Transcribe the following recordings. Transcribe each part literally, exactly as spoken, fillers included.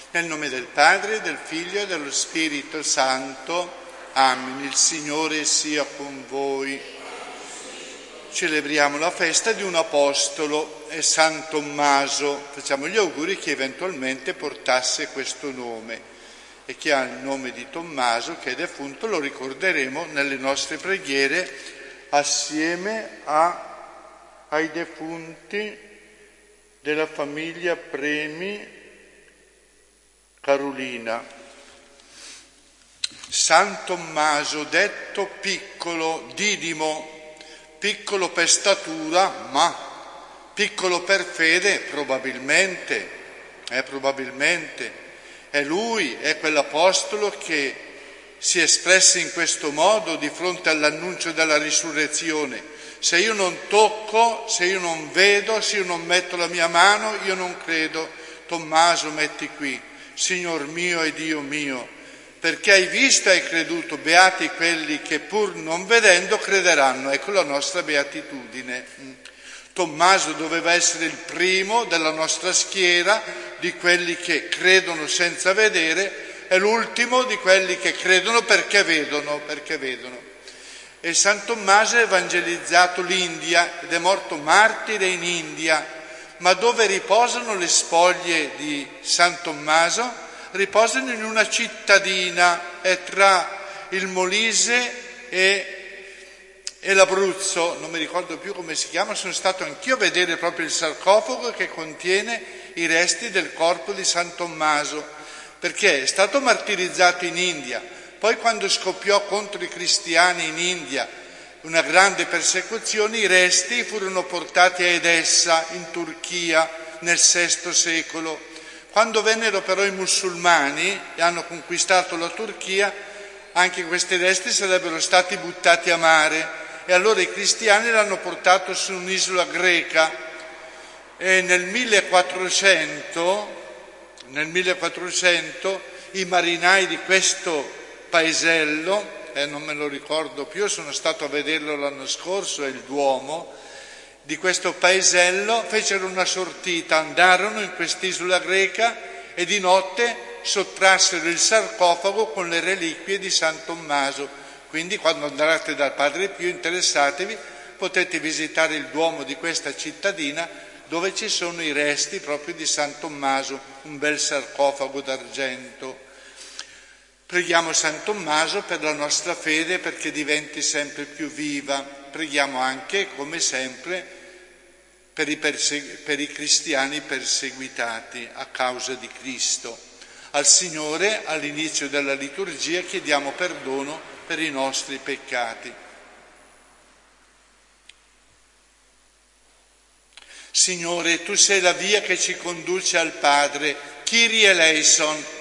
Nel nome del Padre, del Figlio e dello Spirito Santo. Amen. Il Signore sia con voi. Celebriamo la festa di un apostolo, è San Tommaso. Facciamo gli auguri che eventualmente portasse questo nome. E chi ha il nome di Tommaso, che è defunto, lo ricorderemo nelle nostre preghiere assieme a, ai defunti della famiglia Premi Carolina. San Tommaso, detto piccolo, Didimo, piccolo per statura, ma piccolo per fede, probabilmente, eh, probabilmente. È lui, è quell'apostolo che si è espresso in questo modo di fronte all'annuncio della risurrezione. Se io non tocco, se io non vedo, se io non metto la mia mano, io non credo. Tommaso, metti qui. Signor mio e Dio mio, perché hai visto e hai creduto, beati quelli che pur non vedendo crederanno. Ecco la nostra beatitudine. Tommaso doveva essere il primo della nostra schiera di quelli che credono senza vedere e l'ultimo di quelli che credono perché vedono, perché vedono. E San Tommaso ha evangelizzato l'India ed è morto martire in India. Ma dove riposano le spoglie di San Tommaso? Riposano in una cittadina, è tra il Molise e, e l'Abruzzo, non mi ricordo più come si chiama. Sono stato anch'io a vedere proprio il sarcofago che contiene i resti del corpo di San Tommaso, perché è stato martirizzato in India. Poi quando scoppiò contro i cristiani in India una grande persecuzione, i resti furono portati a Edessa, in Turchia, nel sesto secolo. Quando vennero però i musulmani e hanno conquistato la Turchia, anche questi resti sarebbero stati buttati a mare e allora i cristiani l'hanno portato su un'isola greca e nel millequattrocento, nel millequattrocento i marinai di questo paesello, Eh, non me lo ricordo più, sono stato a vederlo l'anno scorso, è il Duomo di questo paesello, fecero una sortita, andarono in quest'isola greca e di notte sottrassero il sarcofago con le reliquie di San Tommaso. Quindi quando andrete dal Padre Pio, interessatevi, potete visitare il Duomo di questa cittadina dove ci sono i resti proprio di San Tommaso, un bel sarcofago d'argento. Preghiamo San Tommaso per la nostra fede, perché diventi sempre più viva. Preghiamo anche, come sempre, per i, persegu- per i cristiani perseguitati a causa di Cristo. Al Signore, all'inizio della liturgia, chiediamo perdono per i nostri peccati. Signore, Tu sei la via che ci conduce al Padre. Kyrie eleison.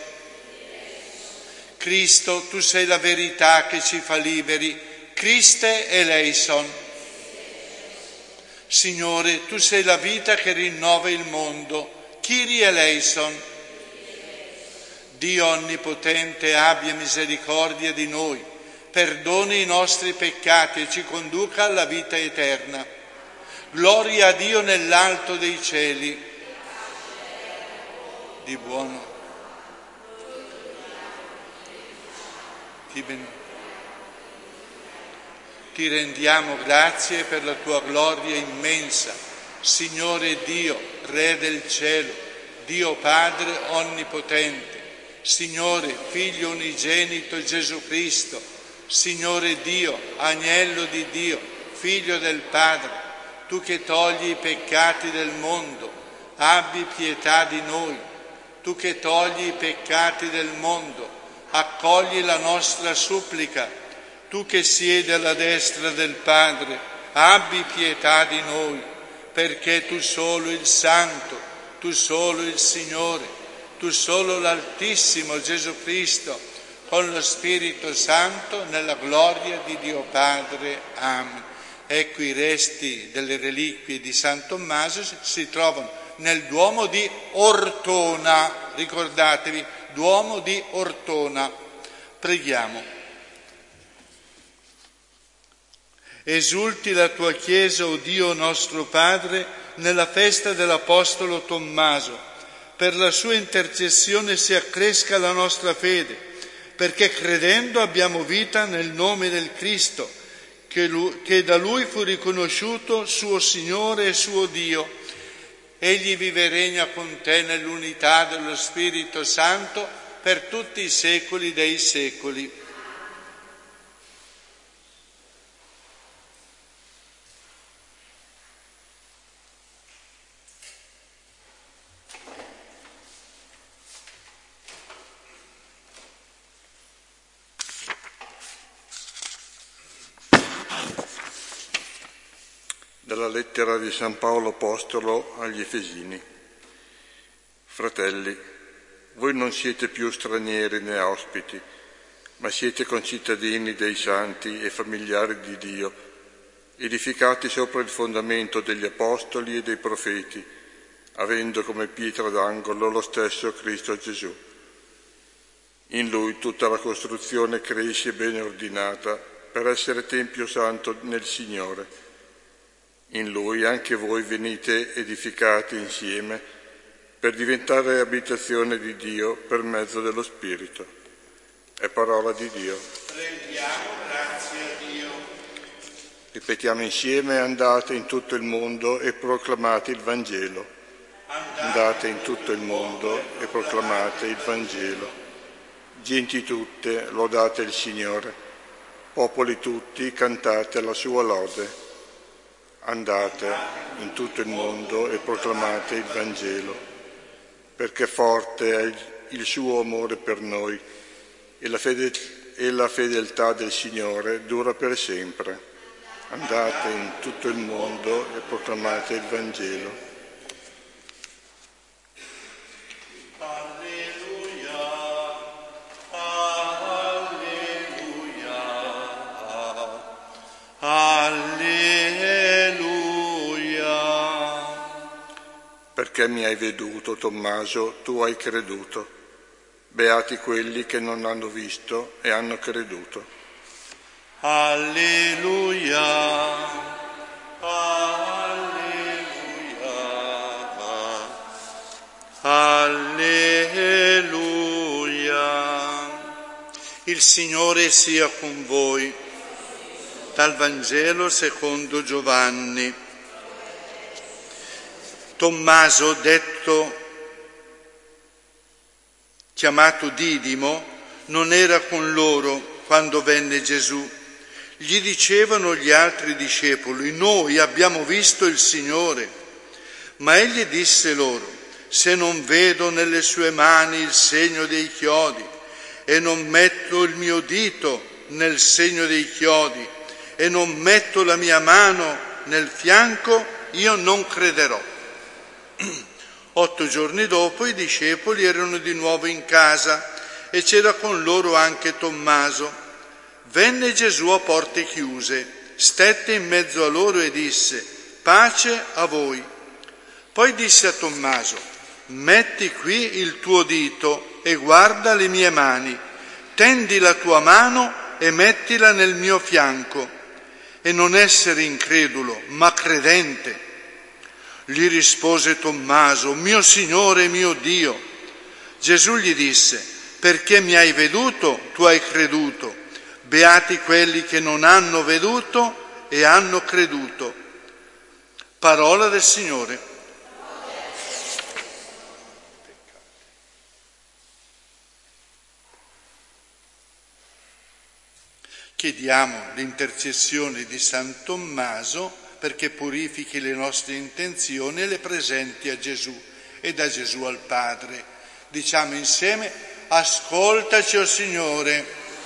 Cristo, Tu sei la verità che ci fa liberi. Christe eleison. Signore, Tu sei la vita che rinnova il mondo. Kyrie eleison. Dio onnipotente, abbia misericordia di noi, perdoni i nostri peccati e ci conduca alla vita eterna. Gloria a Dio nell'alto dei cieli. Di buono. Ti, ben... Ti rendiamo grazie per la Tua gloria immensa, Signore Dio, Re del cielo, Dio Padre onnipotente, Signore Figlio unigenito Gesù Cristo, Signore Dio, Agnello di Dio, Figlio del Padre, Tu che togli i peccati del mondo, abbi pietà di noi. Tu che togli i peccati del mondo, accogli la nostra supplica. Tu che siedi alla destra del Padre, abbi pietà di noi, perché Tu solo il Santo, Tu solo il Signore, Tu solo l'Altissimo Gesù Cristo, con lo Spirito Santo, nella gloria di Dio Padre. Amen. Ecco i resti delle reliquie di San Tommaso si trovano nel Duomo di Ortona, ricordatevi, Duomo di Ortona. Preghiamo. Esulti la Tua Chiesa, o Dio nostro Padre, nella festa dell'Apostolo Tommaso, per la sua intercessione si accresca la nostra fede, perché credendo abbiamo vita nel nome del Cristo, che, lui, che da Lui fu riconosciuto suo Signore e suo Dio. Egli vive e regna con te nell'unità dello Spirito Santo per tutti i secoli dei secoli. Dalla lettera di San Paolo Apostolo agli Efesini. Fratelli, voi non siete più stranieri né ospiti, ma siete concittadini dei santi e familiari di Dio, edificati sopra il fondamento degli apostoli e dei profeti, avendo come pietra d'angolo lo stesso Cristo Gesù. In Lui tutta la costruzione cresce ben ordinata per essere tempio santo nel Signore. In Lui anche voi venite edificati insieme per diventare abitazione di Dio per mezzo dello Spirito. È parola di Dio. Rendiamo grazie a Dio. Ripetiamo insieme: andate in tutto il mondo e proclamate il Vangelo. Andate in tutto il mondo e proclamate il Vangelo. Genti tutte, lodate il Signore. Popoli tutti, cantate la sua lode. Andate in tutto il mondo e proclamate il Vangelo, perché forte è il suo amore per noi e la, fede, e la fedeltà del Signore dura per sempre. Andate in tutto il mondo e proclamate il Vangelo. Perché mi hai veduto, Tommaso, tu hai creduto. Beati quelli che non hanno visto e hanno creduto. Alleluia, alleluia, alleluia. Il Signore sia con voi. Dal Vangelo secondo Giovanni. Tommaso, detto, chiamato Didimo, non era con loro quando venne Gesù. Gli dicevano gli altri discepoli: noi abbiamo visto il Signore. Ma egli disse loro: se non vedo nelle sue mani il segno dei chiodi e non metto il mio dito nel segno dei chiodi e non metto la mia mano nel fianco, io non crederò. Otto giorni dopo i discepoli erano di nuovo in casa e c'era con loro anche Tommaso. Venne Gesù a porte chiuse, stette in mezzo a loro e disse: pace a voi. Poi disse a Tommaso: metti qui il tuo dito e guarda le mie mani, tendi la tua mano e mettila nel mio fianco, e non essere incredulo, ma credente. Gli rispose Tommaso: mio Signore e mio Dio. Gesù gli disse: perché mi hai veduto, tu hai creduto. Beati quelli che non hanno veduto e hanno creduto. Parola del Signore. Chiediamo l'intercessione di San Tommaso perché purifichi le nostre intenzioni e le presenti a Gesù e da Gesù al Padre. Diciamo insieme: ascoltaci, o Signore.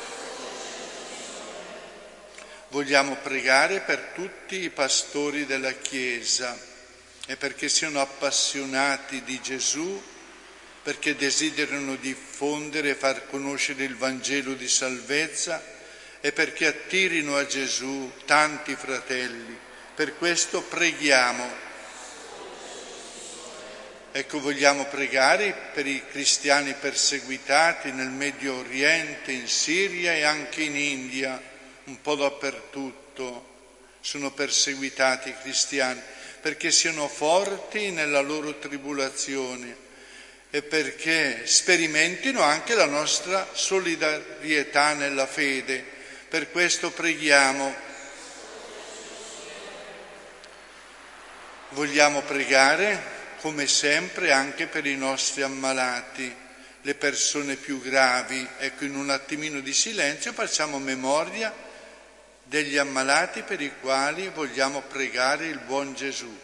Vogliamo pregare per tutti i pastori della Chiesa e perché siano appassionati di Gesù, perché desiderano diffondere e far conoscere il Vangelo di salvezza e perché attirino a Gesù tanti fratelli. Per questo preghiamo. Ecco, vogliamo pregare per i cristiani perseguitati nel Medio Oriente, in Siria e anche in India, un po' dappertutto sono perseguitati i cristiani, perché siano forti nella loro tribolazione e perché sperimentino anche la nostra solidarietà nella fede. Per questo preghiamo. Vogliamo pregare, come sempre, anche per i nostri ammalati, le persone più gravi. Ecco, in un attimino di silenzio facciamo memoria degli ammalati per i quali vogliamo pregare il buon Gesù.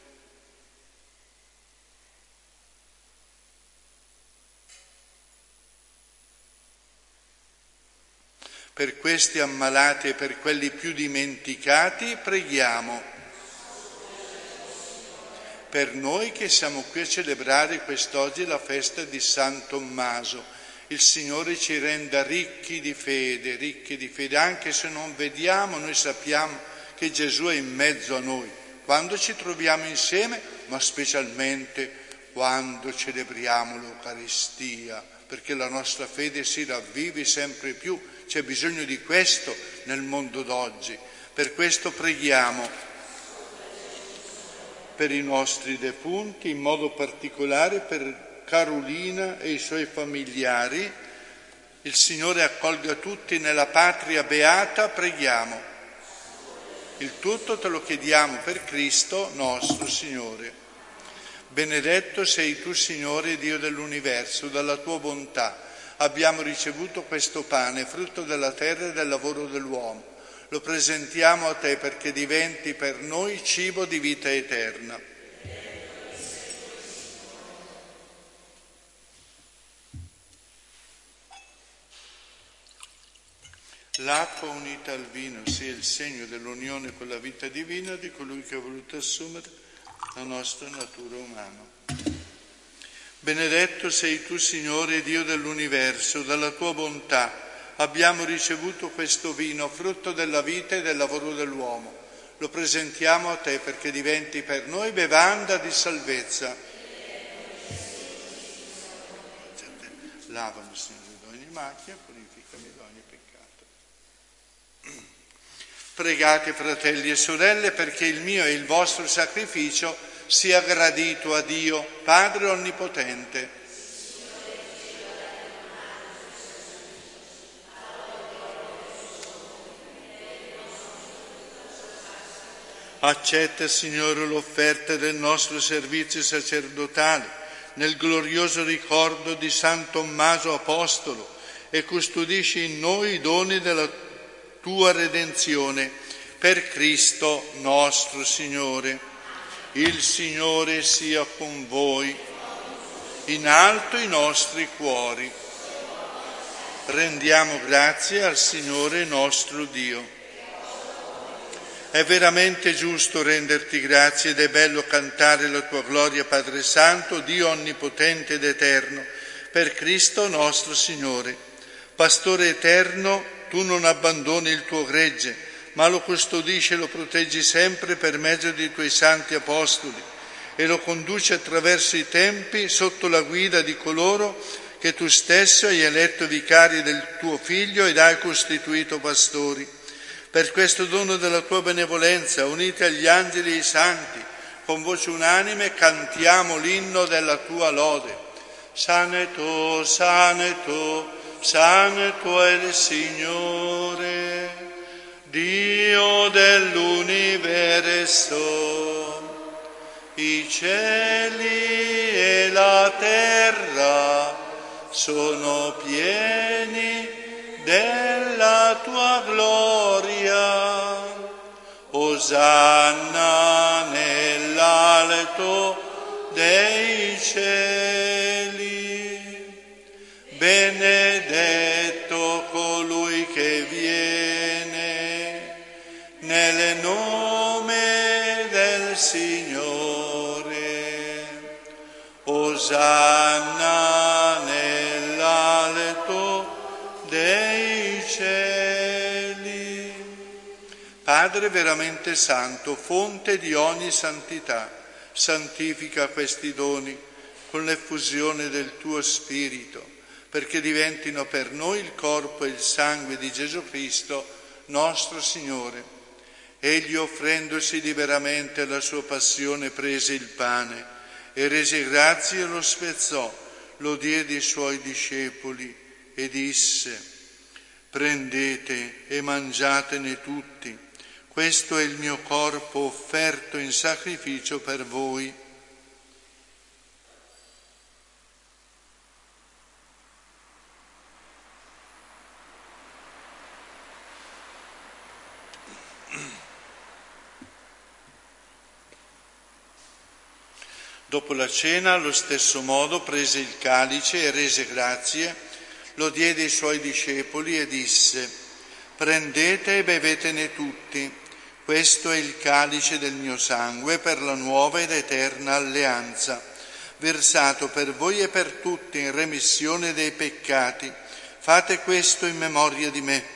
Per questi ammalati e per quelli più dimenticati preghiamo. Per noi che siamo qui a celebrare quest'oggi la festa di San Tommaso, il Signore ci renda ricchi di fede, ricchi di fede, anche se non vediamo, noi sappiamo che Gesù è in mezzo a noi, quando ci troviamo insieme, ma specialmente quando celebriamo l'Eucaristia, perché la nostra fede si ravvivi sempre più. C'è bisogno di questo nel mondo d'oggi. Per questo preghiamo per i nostri defunti, in modo particolare per Carolina e i suoi familiari. Il Signore accolga tutti nella patria beata, preghiamo. Il tutto te lo chiediamo per Cristo nostro Signore. Benedetto sei tu, Signore, Dio dell'universo, dalla tua bontà abbiamo ricevuto questo pane, frutto della terra e del lavoro dell'uomo. Lo presentiamo a te perché diventi per noi cibo di vita eterna. L'acqua unita al vino sia il segno dell'unione con la vita divina di colui che ha voluto assumere la nostra natura umana. Benedetto sei tu, Signore, Dio dell'universo, dalla tua bontà abbiamo ricevuto questo vino, frutto della vita e del lavoro dell'uomo. Lo presentiamo a te perché diventi per noi bevanda di salvezza. Lavami, Signore, da ogni macchia, purificami da ogni peccato. Pregate, fratelli e sorelle, perché il mio e il vostro sacrificio sia gradito a Dio, Padre Onnipotente. Accetta, Signore, l'offerta del nostro servizio sacerdotale nel glorioso ricordo di San Tommaso Apostolo e custodisci in noi i doni della tua redenzione per Cristo nostro Signore. Il Signore sia con voi, in alto i nostri cuori. Rendiamo grazie al Signore nostro Dio. È veramente giusto renderti grazie ed è bello cantare la tua gloria, Padre Santo, Dio onnipotente ed eterno, per Cristo nostro Signore. Pastore eterno, tu non abbandoni il tuo gregge, ma lo custodisci e lo proteggi sempre per mezzo dei tuoi santi apostoli e lo conduci attraverso i tempi sotto la guida di coloro che tu stesso hai eletto vicari del tuo Figlio ed hai costituito pastori. Per questo dono della tua benevolenza, uniti agli angeli e ai santi, con voce unanime cantiamo l'inno della tua lode. Santo, santo, santo è il Signore, Dio dell'universo, i cieli e la terra sono pieni della tua gloria. Osanna nell'alto dei cieli, benedetto colui che viene nel nome del Signore. Osanna nell'alto dei cieli. Padre veramente santo, fonte di ogni santità, santifica questi doni con l'effusione del tuo Spirito, perché diventino per noi il corpo e il sangue di Gesù Cristo, nostro Signore. Egli, offrendosi liberamente alla sua passione, prese il pane e rese grazie e lo spezzò, lo diede ai suoi discepoli e disse: prendete e mangiatene tutti, questo è il mio corpo offerto in sacrificio per voi. Dopo la cena, allo stesso modo, prese il calice e rese grazie, lo diede ai suoi discepoli e disse: prendete e bevetene tutti, questo è il calice del mio sangue per la nuova ed eterna alleanza, versato per voi e per tutti in remissione dei peccati. Fate questo in memoria di me.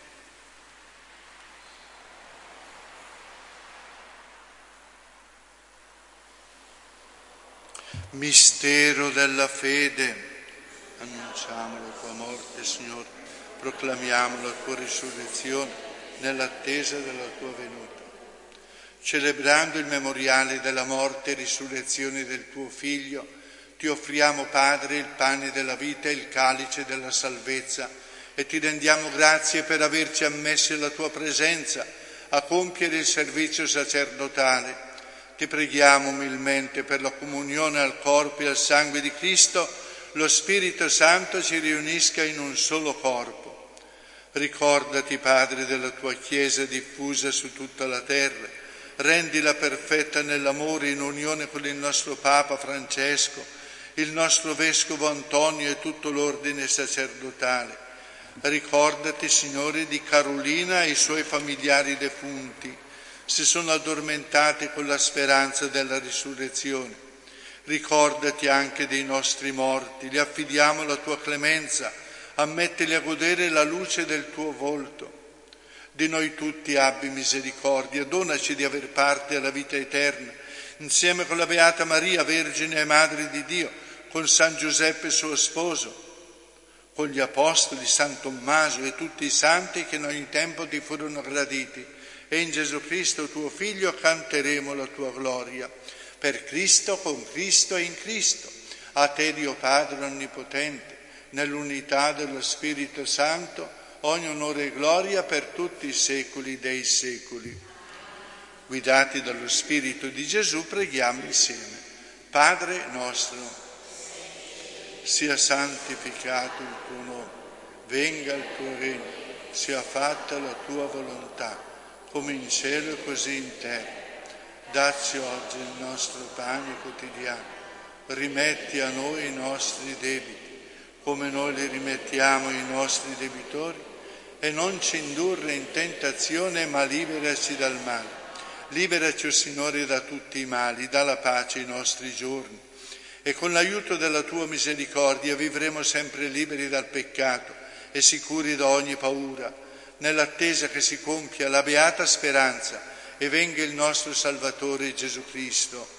Mistero della fede. Annunciamo la tua morte, Signore, proclamiamo la tua risurrezione nell'attesa della tua venuta. Celebrando il memoriale della morte e risurrezione del tuo Figlio, ti offriamo, Padre, il pane della vita e il calice della salvezza e ti rendiamo grazie per averci ammessi alla tua presenza a compiere il servizio sacerdotale. Ti preghiamo umilmente per la comunione al corpo e al sangue di Cristo, lo Spirito Santo ci riunisca in un solo corpo. Ricordati, Padre, della tua Chiesa diffusa su tutta la terra, rendila perfetta nell'amore in unione con il nostro Papa Francesco, il nostro Vescovo Antonio e tutto l'ordine sacerdotale. Ricordati, Signore, di Carolina e i suoi familiari defunti, si sono addormentati con la speranza della risurrezione. Ricordati anche dei nostri morti, li affidiamo alla tua clemenza, ammettili a godere la luce del tuo volto. Di noi tutti abbi misericordia, donaci di aver parte alla vita eterna, insieme con la Beata Maria, Vergine e Madre di Dio, con San Giuseppe suo sposo, con gli Apostoli, San Tommaso e tutti i santi che in ogni tempo ti furono graditi, e in Gesù Cristo tuo Figlio canteremo la tua gloria. Per Cristo, con Cristo e in Cristo, a te Dio Padre Onnipotente, nell'unità dello Spirito Santo, ogni onore e gloria per tutti i secoli dei secoli. Guidati dallo Spirito di Gesù, preghiamo insieme. Padre nostro, sia santificato il tuo nome, venga il tuo regno, sia fatta la tua volontà, come in cielo e così in terra. Dacci oggi il nostro pane quotidiano, rimetti a noi i nostri debiti, come noi li rimettiamo ai nostri debitori, e non ci indurre in tentazione, ma liberaci dal male. Liberaci, o Signore, da tutti i mali, dà la pace ai nostri giorni, e con l'aiuto della tua misericordia vivremo sempre liberi dal peccato e sicuri da ogni paura, nell'attesa che si compia la beata speranza e venga il nostro Salvatore Gesù Cristo.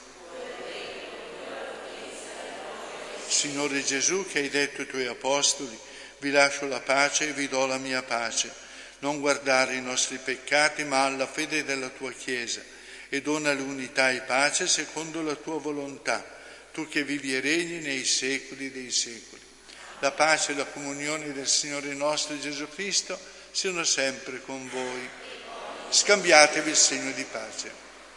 Signore Gesù, che hai detto ai tuoi Apostoli: vi lascio la pace e vi do la mia pace, non guardare i nostri peccati ma alla fede della tua Chiesa, e dona l'unità e pace secondo la tua volontà, tu che vivi e regni nei secoli dei secoli. La pace e la comunione del Signore nostro Gesù Cristo siano sempre con voi. Scambiatevi il segno di pace.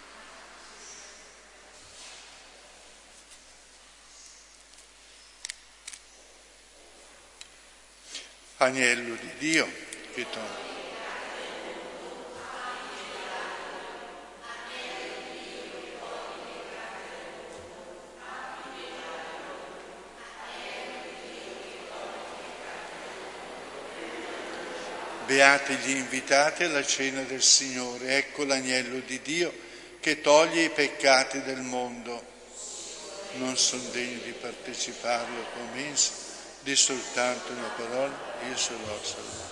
Agnello di Dio, che toglie. Beati gli invitati alla cena del Signore, ecco l'agnello di Dio che toglie i peccati del mondo. Non sono degno di partecipare alla tua mensa, di soltanto una parola, io sarò salvato.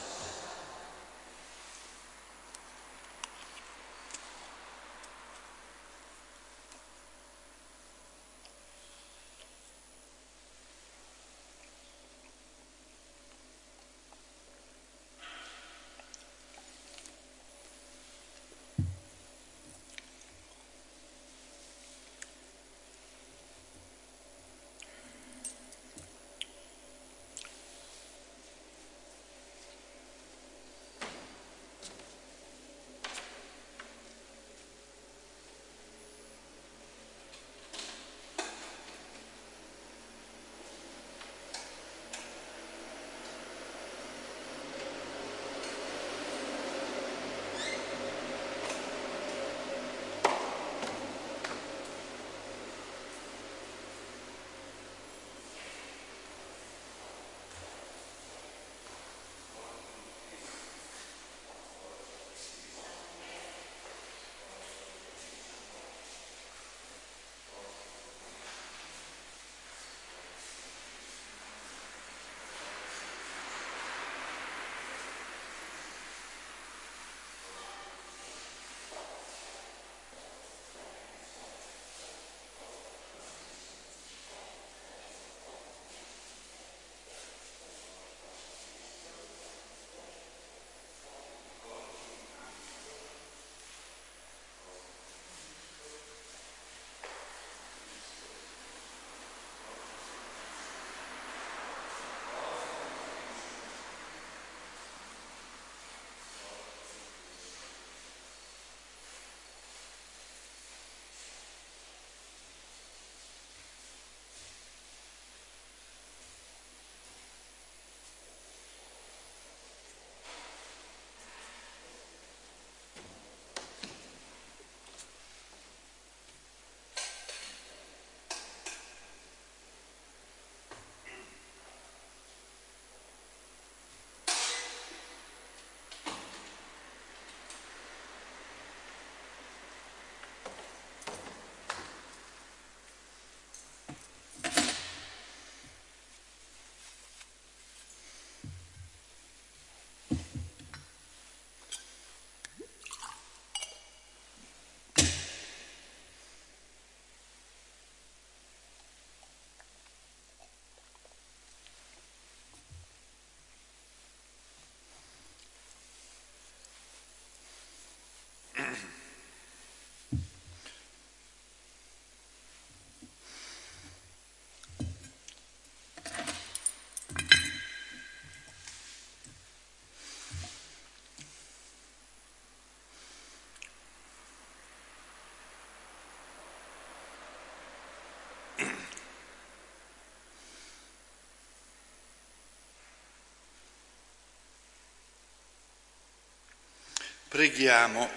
Preghiamo.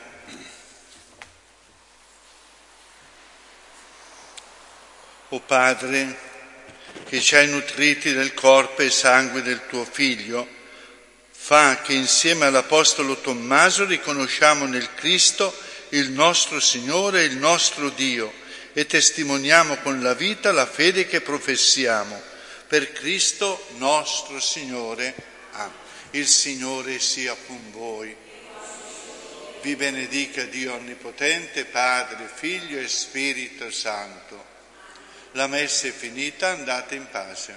O Padre, che ci hai nutriti del corpo e sangue del tuo Figlio, fa che insieme all'Apostolo Tommaso riconosciamo nel Cristo il nostro Signore e il nostro Dio e testimoniamo con la vita la fede che professiamo. Per Cristo nostro Signore. Amen. Il Signore sia con voi. Vi benedica Dio Onnipotente, Padre, Figlio e Spirito Santo. La messa è finita, andate in pace.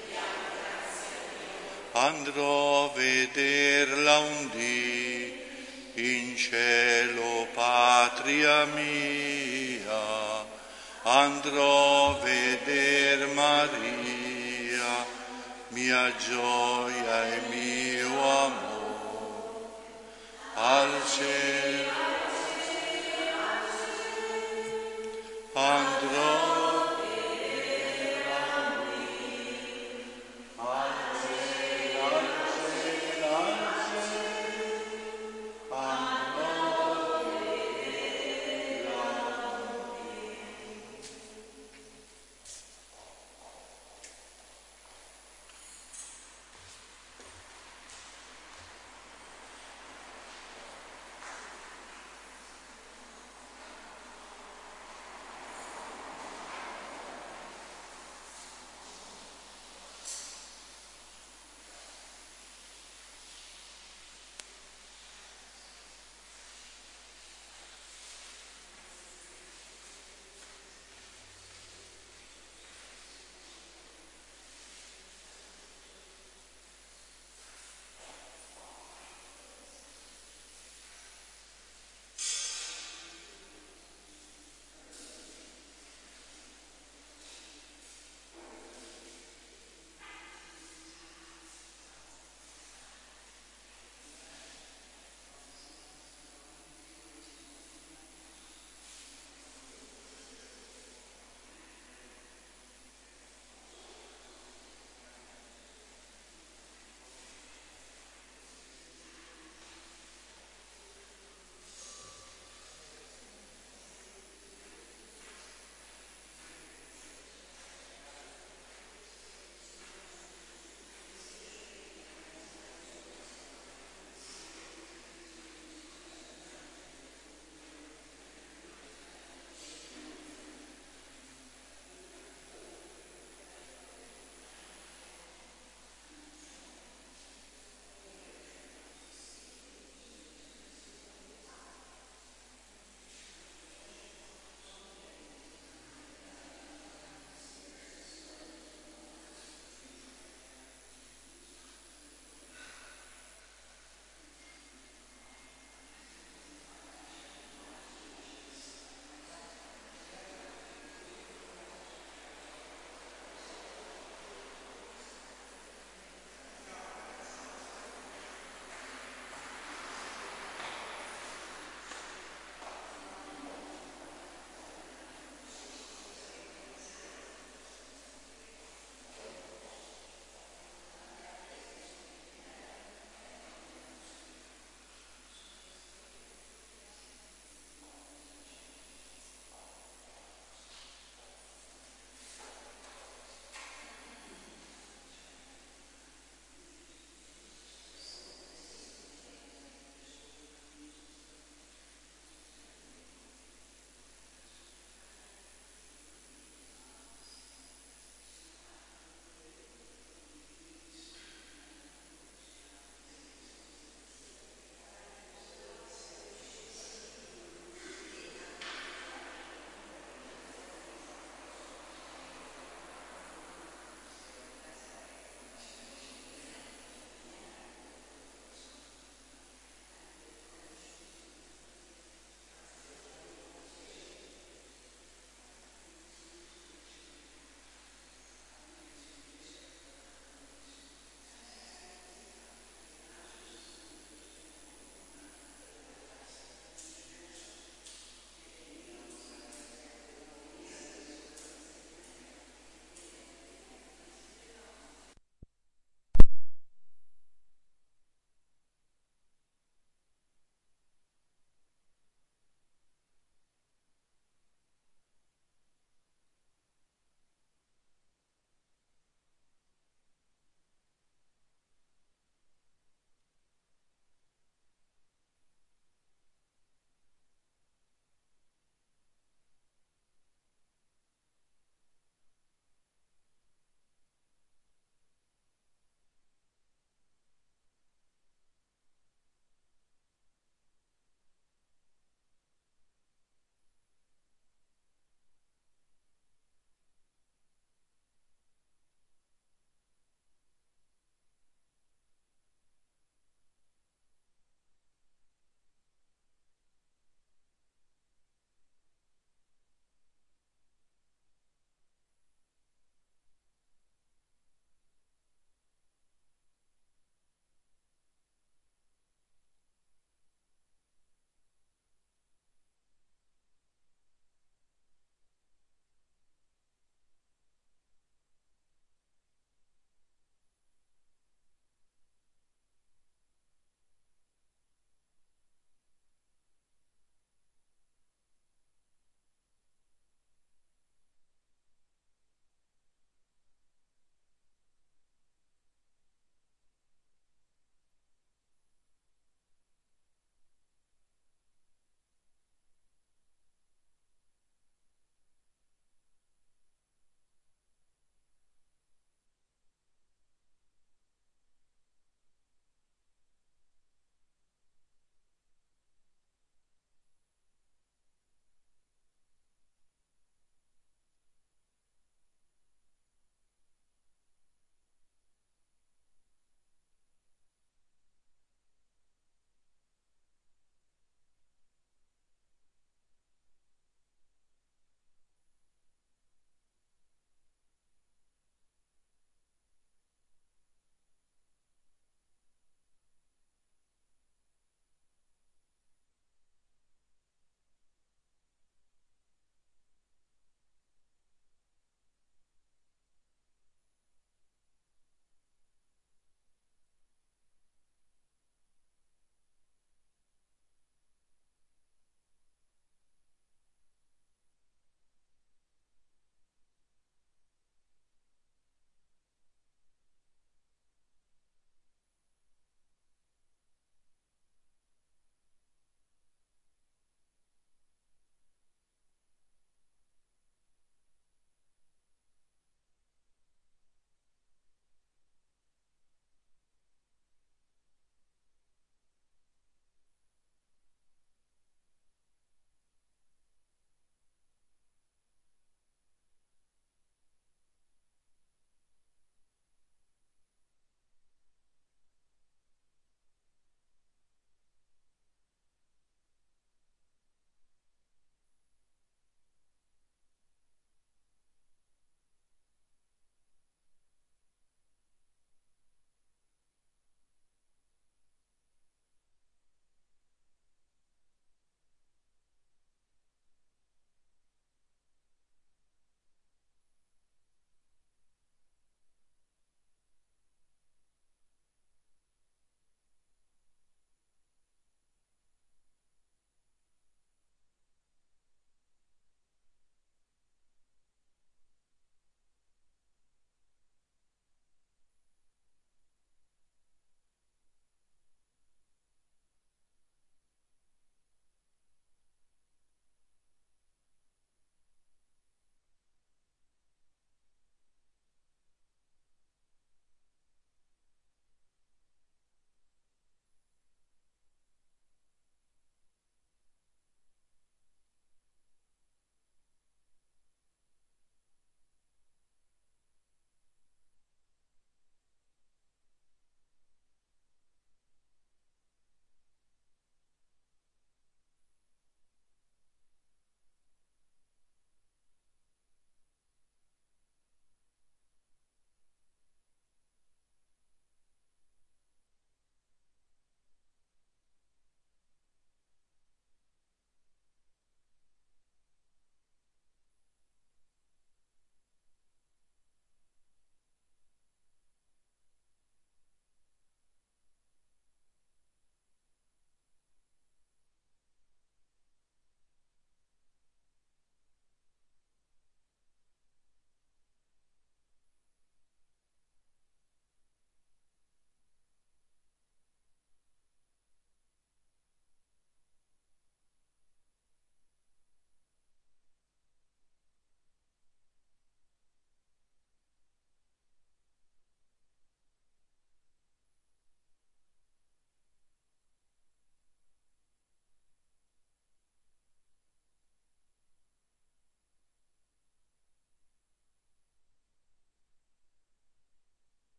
Andrò a vederla un dì in cielo, patria mia. Andrò a veder Maria, mia gioia e